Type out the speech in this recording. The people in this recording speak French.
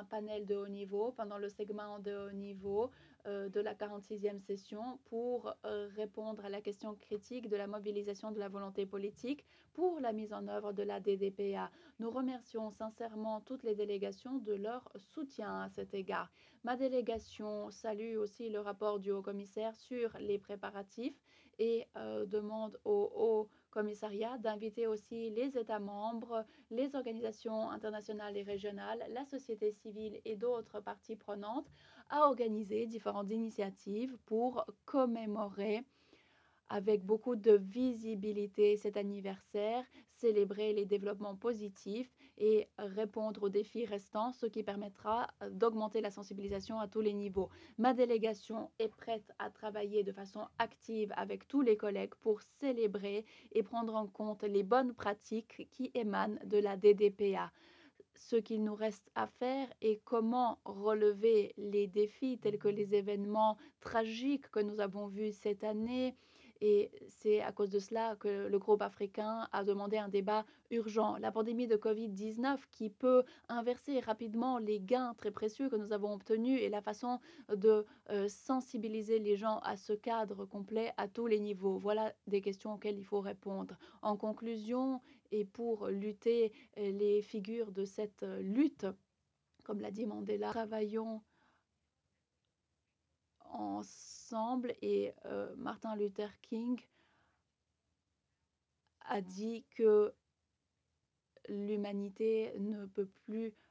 un panel de haut niveau pendant le segment de haut niveau de la 46e session pour répondre à la question critique de la mobilisation de la volonté politique pour la mise en œuvre de la DDPA. Nous remercions sincèrement toutes les délégations de leur soutien à cet égard. Ma délégation salue aussi le rapport du haut-commissaire sur les préparatifs et demande au haut-commissariat d'inviter aussi les États membres, les organisations internationales et régionales, la société civile et d'autres parties prenantes à organiser différentes initiatives pour commémorer avec beaucoup de visibilité cet anniversaire, célébrer les développements positifs et répondre aux défis restants, ce qui permettra d'augmenter la sensibilisation à tous les niveaux. Ma délégation est prête à travailler de façon active avec tous les collègues pour célébrer et prendre en compte les bonnes pratiques qui émanent de la DDPA. Ce qu'il nous reste à faire est comment relever les défis tels que les événements tragiques que nous avons vus cette année. Et c'est à cause de cela que le groupe africain a demandé un débat urgent. La pandémie de Covid-19 qui peut inverser rapidement les gains très précieux que nous avons obtenus et la façon de sensibiliser les gens à ce cadre complet à tous les niveaux. Voilà des questions auxquelles il faut répondre. En conclusion, et pour lutter les figures de cette lutte, comme l'a dit Mandela, travaillons ensemble et Martin Luther King a dit que l'humanité ne peut plus